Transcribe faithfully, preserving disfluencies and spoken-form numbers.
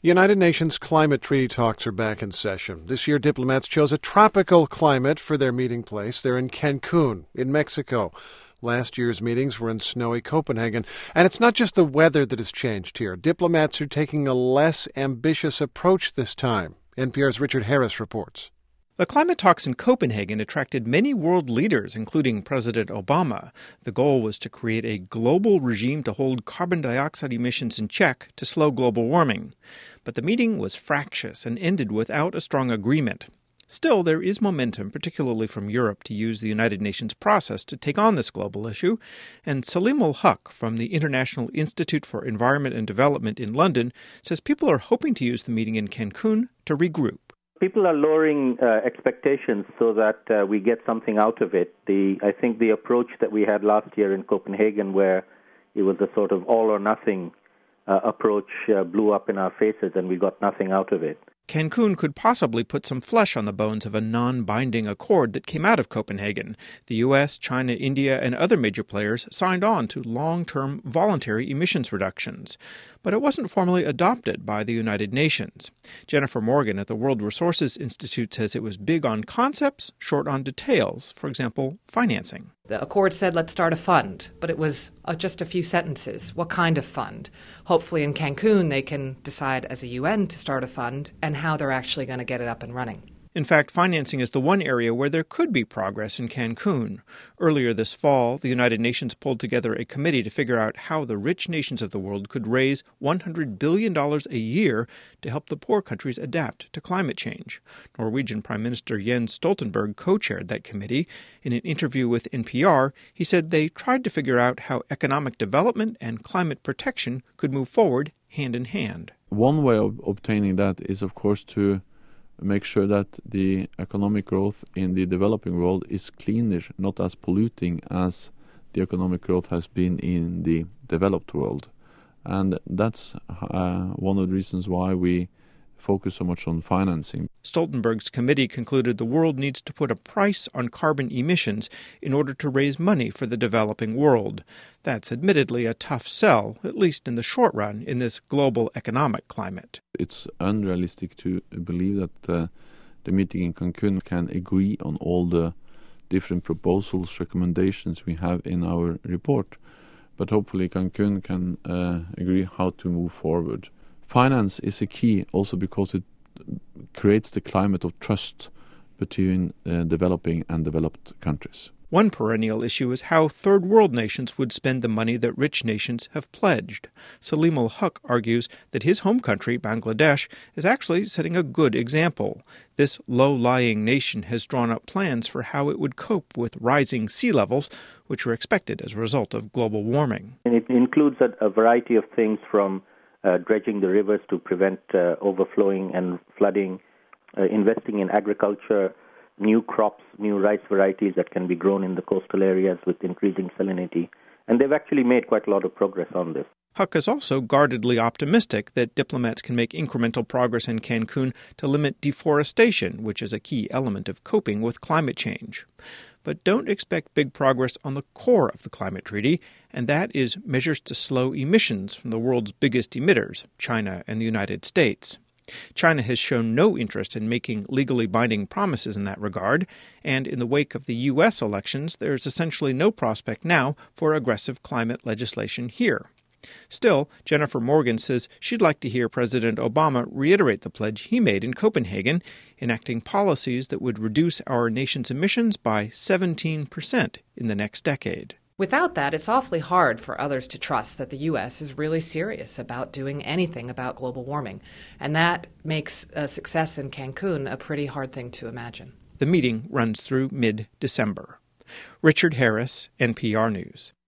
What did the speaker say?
United Nations climate treaty talks are back in session. This year, diplomats chose a tropical climate for their meeting place. They're in Cancun, in Mexico. Last year's meetings were in snowy Copenhagen. And it's not just the weather that has changed here. Diplomats are taking a less ambitious approach this time. N P R's Richard Harris reports. The climate talks in Copenhagen attracted many world leaders, including President Obama. The goal was to create a global regime to hold carbon dioxide emissions in check to slow global warming. But the meeting was fractious and ended without a strong agreement. Still, there is momentum, particularly from Europe, to use the United Nations process to take on this global issue. And Salim Ul-Huq from the International Institute for Environment and Development in London says people are hoping to use the meeting in Cancun to regroup. People are lowering uh, expectations so that uh, we get something out of it. The I think the approach that we had last year in Copenhagen, where it was a sort of all or nothing uh, approach, uh, blew up in our faces and we got nothing out of it. Cancun could possibly put some flesh on the bones of a non-binding accord that came out of Copenhagen. The U S, China, India, and other major players signed on to long-term voluntary emissions reductions. But it wasn't formally adopted by the United Nations. Jennifer Morgan at the World Resources Institute says it was big on concepts, short on details, for example, financing. The accord said, let's start a fund, but it was uh, just a few sentences. What kind of fund? Hopefully in Cancun they can decide as a U N to start a fund and how they're actually going to get it up and running. In fact, financing is the one area where there could be progress in Cancun. Earlier this fall, the United Nations pulled together a committee to figure out how the rich nations of the world could raise one hundred billion dollars a year to help the poor countries adapt to climate change. Norwegian Prime Minister Jens Stoltenberg co-chaired that committee. In an interview with N P R, he said they tried to figure out how economic development and climate protection could move forward hand in hand. One way of obtaining that is, of course, to make sure that the economic growth in the developing world is cleaner, not as polluting as the economic growth has been in the developed world. And that's uh, one of the reasons why we focus so much on financing. Stoltenberg's committee concluded the world needs to put a price on carbon emissions in order to raise money for the developing world. That's admittedly a tough sell, at least in the short run, in this global economic climate. It's unrealistic to believe that uh, the meeting in Cancun can agree on all the different proposals, recommendations we have in our report. But hopefully Cancun can uh, agree how to move forward. Finance is a key also because it creates the climate of trust between uh, developing and developed countries. One perennial issue is how third world nations would spend the money that rich nations have pledged. Salim Ul-Huq argues that his home country, Bangladesh, is actually setting a good example. This low-lying nation has drawn up plans for how it would cope with rising sea levels, which are expected as a result of global warming. And it includes a, a variety of things from Uh, dredging the rivers to prevent uh, overflowing and flooding, uh, investing in agriculture, new crops, new rice varieties that can be grown in the coastal areas with increasing salinity. And they've actually made quite a lot of progress on this. Huq is also guardedly optimistic that diplomats can make incremental progress in Cancun to limit deforestation, which is a key element of coping with climate change. But don't expect big progress on the core of the climate treaty, and that is measures to slow emissions from the world's biggest emitters, China and the United States. China has shown no interest in making legally binding promises in that regard, and in the wake of the U S elections, there is essentially no prospect now for aggressive climate legislation here. Still, Jennifer Morgan says she'd like to hear President Obama reiterate the pledge he made in Copenhagen, enacting policies that would reduce our nation's emissions by seventeen percent in the next decade. Without that, it's awfully hard for others to trust that the U S is really serious about doing anything about global warming. And that makes a success in Cancun a pretty hard thing to imagine. The meeting runs through mid-December. Richard Harris, N P R News.